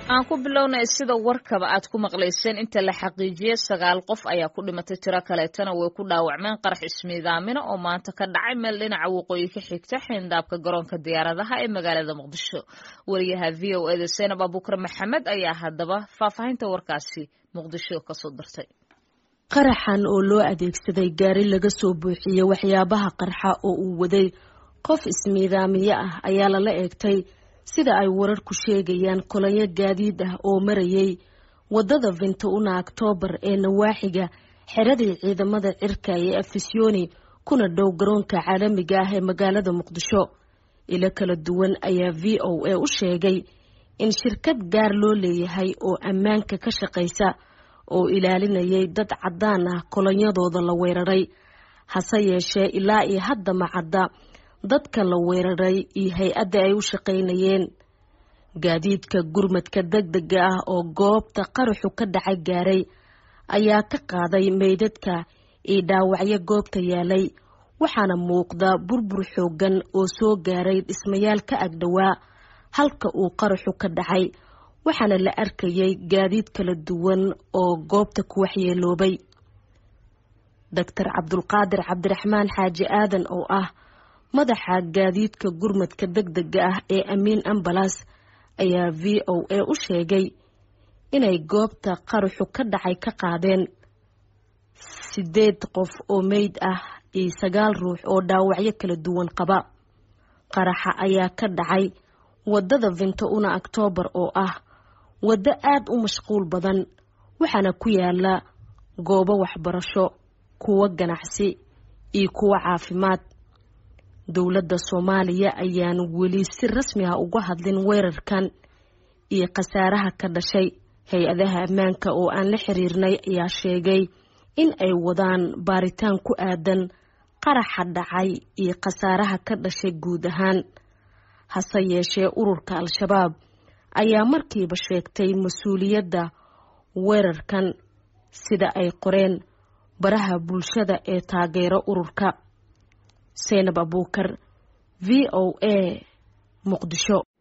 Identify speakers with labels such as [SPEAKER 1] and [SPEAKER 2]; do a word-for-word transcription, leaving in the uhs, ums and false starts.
[SPEAKER 1] aan ku bilownay sida warkaba aad ku maqlayseen inta la xaqiijiyay sagaal qof ayaa ku dhimatay tiro kaleetana way ku dhaawacmeen qarax ismiidaamina oo maanta ka dhacay meel dhinaca waqooyi ka xigta xeyndaabka garoonka diyaaradaha ee magaalada Muqdisho. Wariyaha V O A da Seenab Abuukar Maxamed ayaa haddaba faahfaahinta warkaasi Muqdisho ka soo dirtay.
[SPEAKER 2] qaraxan oo loo adeegsaday gaari laga soo buuxiyay waxyaabaha qarxa oo uu waday qof ismiidaamiye ah ayaa lala eegtay sida ay wararku sheegayaan kolonyo gaadiid ah oo marayay wadada Vintouna October ee nawaaxiga xeradii ciidamada cirka ee Afisyooni kuna dhow garoonka caalamiga ah ee magaalada Muqdisho. ila kala duwan ayaa V O A u sheegay in shirkad gaar loo leeyahay oo ammaanka ka shaqeysa oo ilaalinayay dad cadaan ah kolonyadooda la weeraray, hase yeeshee ilaa iyo hadda ma cadda dadka la weeraray iyo hay-adda ay u shaqaynayeen. gaadiidka gurmadka degdega ah oo goobta qaraxu ka dhacay gaaray ayaa ka qaaday meydadka iyo dhaawacyo goobta yaalay, waxaana muuqda burbur xoogan oo soo gaaray dhismayaal ka agdhawaa halka uu qaraxu ka dhacay, waxaana la arkayay gaadiid kala duwan oo goobta ku waxyeeloobay. Doctor Cabdulqaadir Cabdiraxmaan Xaaji Aadan oo ah madaxa gaadiidka gurmadka degdega ah ee Amiin Ambulance ayaa V O A u sheegay inay goobta qaraxu ka dhacay ka qaadeen sideed qof oo meyd ah iyo sagaal ruux oo dhaawacyo kala duwan qaba. qaraxa ayaa ka dhacay wadada Vintouna October oo ah wada aad u mashquul badan, waxaana ku yaala goobo waxbarasho, kuwa ganacsi iyo kuwa caafimaad. dowladda Soomaaliya ayaan weli si rasmi ah uga hadlin weerarkan iyo khasaaraha ka dhashay. hay-adaha ammaanka oo aan la xiriirnay ayaa sheegay in ay wadaan baaritaan ku aadan qaraxa dhacay iyo khasaaraha ka dhashay guud ahaan. hase yeeshee ururka Al-Shabaab ayaa markiiba sheegtay mas-uuliyadda weerarkan sida ay qoreen baraha bulshada ee taageero ururka. Seenab Abuukar, V O A, Muqdisho.